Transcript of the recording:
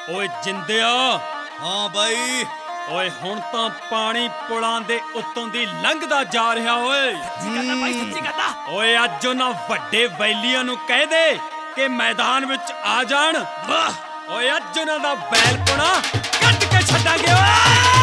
ਓਏ ਜਿੰਦਿਆ। ਹਾਂ ਬਾਈ। ਓਏ ਹੁਣ ਤਾਂ ਪਾਣੀ ਪੁਲਾਂ ਦੇ ਉੱਤੋਂ ਦੀ ਲੰਘਦਾ ਜਾ ਰਿਹਾ ਓਏ। ਸੱਚੀ ਗੱਲ ਆ ਬਾਈ, ਸੱਚੀ ਗੱਲ ਆ। ਓਏ ਅੱਜ ਉਹਨਾਂ ਵੱਡੇ ਬੈਲੀਆਂ ਨੂੰ ਕਹਿ ਦੇ ਕਿ ਮੈਦਾਨ ਵਿੱਚ ਆ ਜਾਣ। ਵਾਹ। ਓਏ ਅੱਜ ਉਹਨਾਂ ਦਾ ਬੈਲਪੁਣਾ ਕੱਢ ਕੇ ਛੱਡਾਂਗੇ ਓਏ।